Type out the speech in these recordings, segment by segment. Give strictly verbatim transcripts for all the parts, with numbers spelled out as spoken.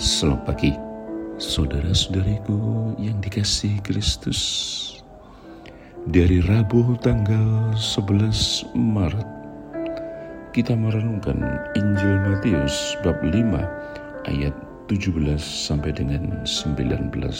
Selamat pagi, saudara-saudariku yang dikasihi Kristus. Dari Rabu tanggal sebelas Maret, kita merenungkan Injil Matius bab lima ayat tujuh belas sampai dengan sembilan belas.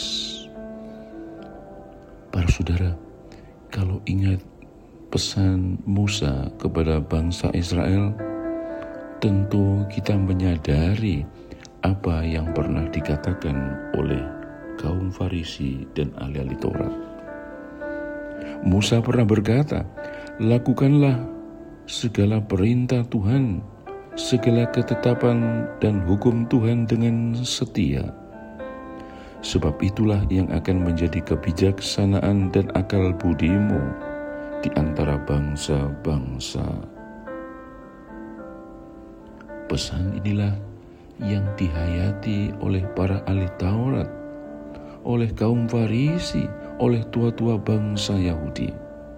Para saudara, kalau ingat pesan Musa kepada bangsa Israel, tentu kita menyadari apa yang pernah dikatakan oleh kaum Farisi dan ahli-ahli Taurat. Musa pernah berkata, "Lakukanlah segala perintah Tuhan, segala ketetapan dan hukum Tuhan dengan setia. Sebab itulah yang akan menjadi kebijaksanaan dan akal budimu di antara bangsa-bangsa." Pesan inilah yang dihayati oleh para ahli Taurat, oleh kaum Farisi, oleh tua-tua bangsa Yahudi.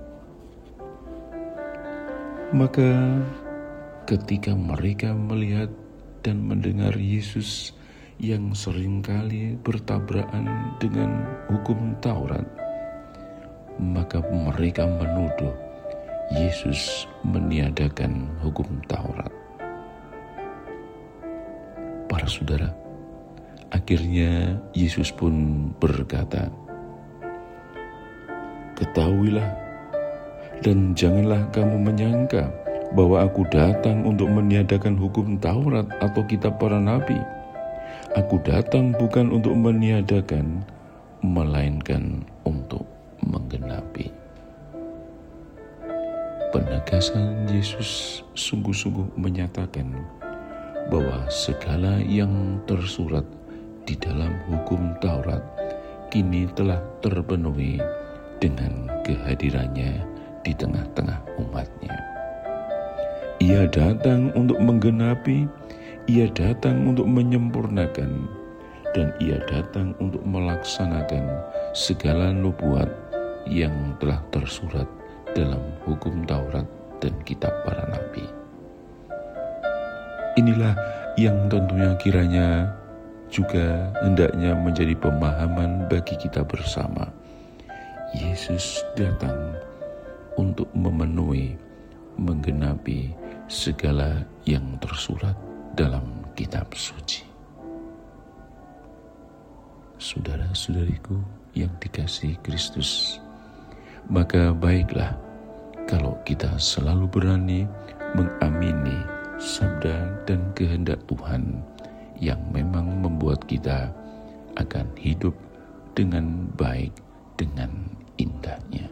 Maka ketika mereka melihat dan mendengar Yesus yang seringkali bertabrakan dengan hukum Taurat, maka mereka menuduh Yesus meniadakan hukum Taurat. Para saudara, akhirnya Yesus pun berkata, "Ketahuilah dan janganlah kamu menyangka bahwa aku datang untuk meniadakan hukum Taurat atau kitab para nabi. Aku datang bukan untuk meniadakan, melainkan untuk menggenapi." Penegasan Yesus sungguh-sungguh menyatakan bahwa segala yang tersurat di dalam hukum Taurat kini telah terpenuhi dengan kehadirannya di tengah-tengah umatnya. Ia datang untuk menggenapi, ia datang untuk menyempurnakan, dan ia datang untuk melaksanakan segala nubuat yang telah tersurat dalam hukum Taurat dan kitab para nabi. Inilah yang tentunya kiranya juga hendaknya menjadi pemahaman bagi kita bersama. Yesus datang untuk memenuhi, menggenapi segala yang tersurat dalam kitab suci. Saudara-saudariku yang dikasihi Kristus, maka baiklah kalau kita selalu berani mengamini sabda dan kehendak Tuhan yang memang membuat kita akan hidup dengan baik, dengan indahnya.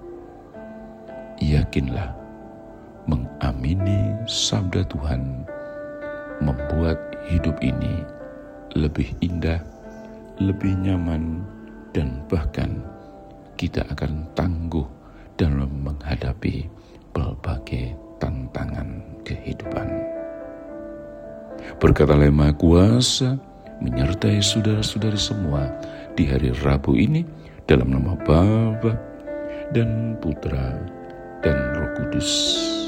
Yakinlah, mengamini sabda Tuhan membuat hidup ini lebih indah, lebih nyaman, dan bahkan kita akan tangguh dalam menghadapi berbagai tantangan kehidupan. Berkatalah Maha Kuasa menyertai saudara-saudari semua di hari Rabu ini dalam nama Bapa dan Putra dan Roh Kudus.